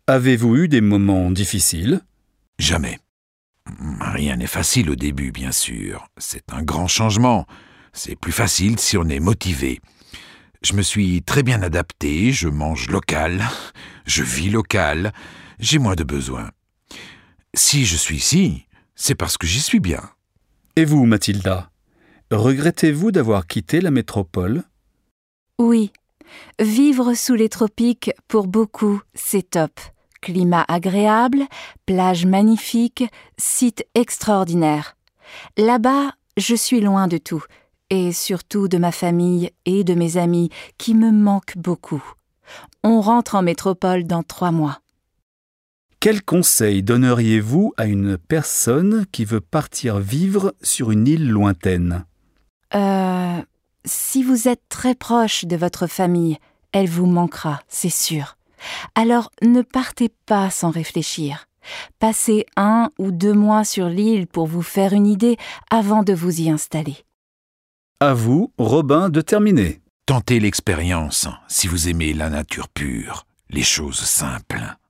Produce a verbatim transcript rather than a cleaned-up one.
Avez-vous eu des moments difficiles? Jamais. Rien n'est facile au début, bien sûr. C'est un grand changement. C'est plus facile si on est motivé. Je me suis très bien adapté, je mange local, je vis local, j'ai moins de besoins. Si je suis ici, c'est parce que j'y suis bien. Et vous, Mathilda, regrettez-vous d'avoir quitté la métropole? Oui, vivre sous les tropiques, pour beaucoup, c'est top. Climat agréable, plage magnifique, site extraordinaire. Là-bas, je suis loin de tout, et surtout de ma famille et de mes amis qui me manquent beaucoup. On rentre en métropole dans trois mois. Quel conseil donneriez-vous à une personne qui veut partir vivre sur une île lointaine? Euh, si vous êtes très proche de votre famille, elle vous manquera, c'est sûr. Alors ne partez pas sans réfléchir. Passez un ou deux mois sur l'île pour vous faire une idée avant de vous y installer. À vous, Robin, de terminer. Tentez l'expérience si vous aimez la nature pure, les choses simples.